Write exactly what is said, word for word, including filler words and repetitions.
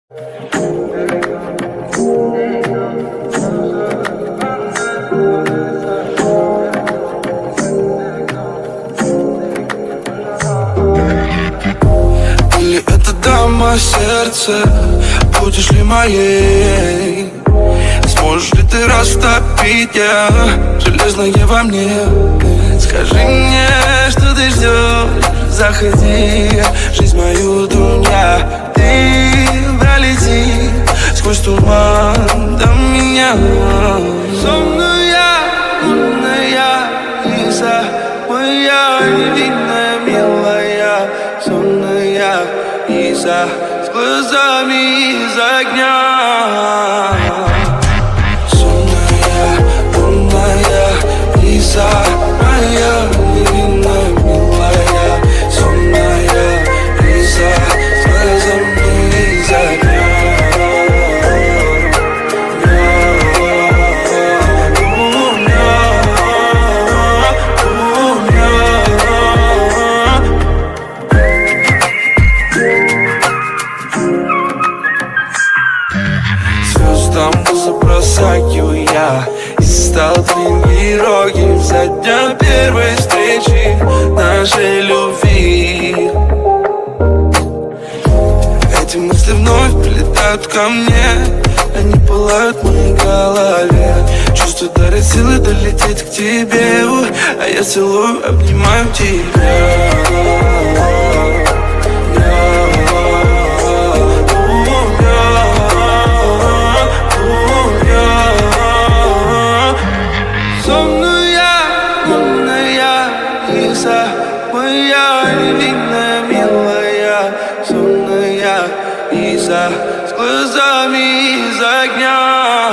Или это дама сердца, будешь ли моей? Сможешь ли ты растопить я железное во мне? Скажи мне, что ты ждешь, заходи, жизнь мою дуня. Ты пролети сквозь туман до меня. Сонная, лунная Лиза, моя невинная, милая. Сонная Лиза, с глазами из огня. Сонная, лунная Лиза, моя невинная, милая. Сонная Лиза, с глазами из огня. Звездам забросаю я и стал твоим героем со дня первой встречи нашей любви. Эти мысли вновь прилетают ко мне, они пылают в моей голове. Чувство дарит силы долететь к тебе, а я целую, обнимаю тебя. Моя невинная, милая. Сонная Лиза, с глазами из огня.